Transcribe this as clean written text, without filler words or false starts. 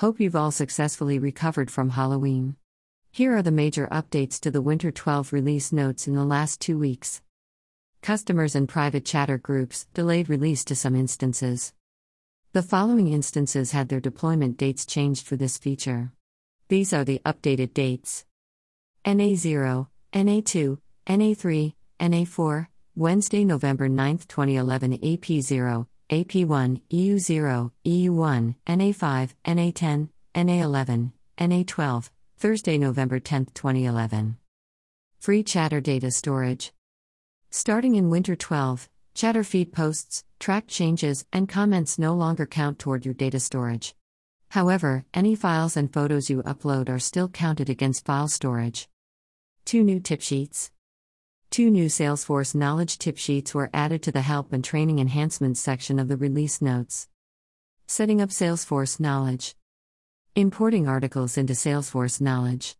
Hope you've all successfully recovered from Halloween. Here are the major updates to the Winter 12 release notes in the last 2 weeks. Customers and private chatter groups delayed release to some instances. The following instances had their deployment dates changed for this feature. These are the updated dates. NA0, NA2, NA3, NA4, Wednesday, November 9, 2011 AP0, AP1, EU0, EU1, NA5, NA10, NA11, NA12, Thursday, November 10, 2011. Free chatter data storage. Starting in Winter 12, chatter feed posts, track changes, and comments no longer count toward your data storage. However, any files and photos you upload are still counted against file storage. 2 new tip sheets. 2 new Salesforce Knowledge tip sheets were added to the Help and Training Enhancements section of the release notes. Setting up Salesforce Knowledge. Importing articles into Salesforce Knowledge.